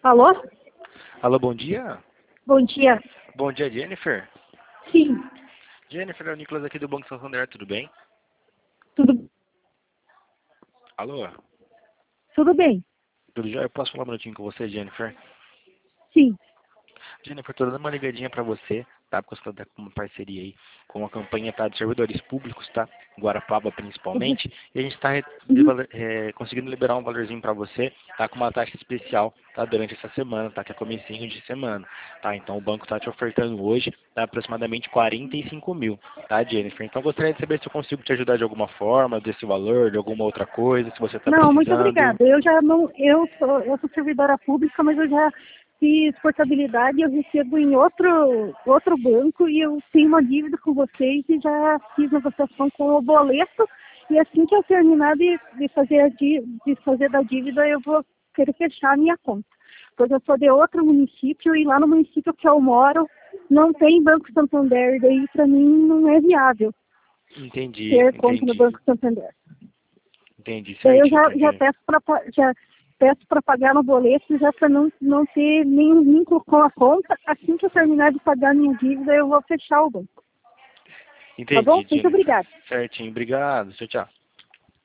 Alô? Alô, bom dia. Bom dia. Bom dia, Jennifer. Sim, Jennifer, é o Nicolas aqui do Banco Santander, tudo bem? tudo, Alô? tudo bem. Tudo já? Eu posso falar um minutinho com você, Jennifer? Sim. Jennifer, tô dando uma ligadinha pra você, tá? Porque você tá com uma parceria aí com a campanha, tá? De servidores públicos, tá? Guarapava Uhum. principalmente. E a gente tá Uhum. conseguindo liberar um valorzinho pra você, tá? Com uma taxa especial, tá? Durante essa semana, tá? Que é comecinho de semana, tá? Então o banco tá te ofertando hoje, tá? Aproximadamente 45 mil, tá, Jennifer? Então eu gostaria de saber se eu consigo te ajudar de alguma forma, desse valor, de alguma outra coisa, se você tá Não, muito precisando. obrigada. Eu já não, eu sou servidora pública, mas eu já fiz portabilidade, eu recebo em outro banco e eu tenho uma dívida com vocês e já fiz negociação com o boleto e assim que eu terminar de fazer de fazer da dívida, eu vou querer fechar a minha conta. Pois eu sou de outro município e lá no município que eu moro não tem Banco Santander, daí para mim não é viável Entendi, ter conta no entendi. Banco Santander. Entendi, Daí eu certinho, já entendi. peço para pagar no boleto, já para não ter nenhum vínculo com a conta. Assim que eu terminar de pagar a minha dívida, eu vou fechar o banco. Tá bom? Entendi, Muito Jennifer. obrigada. Certinho, obrigado. Tchau, tchau.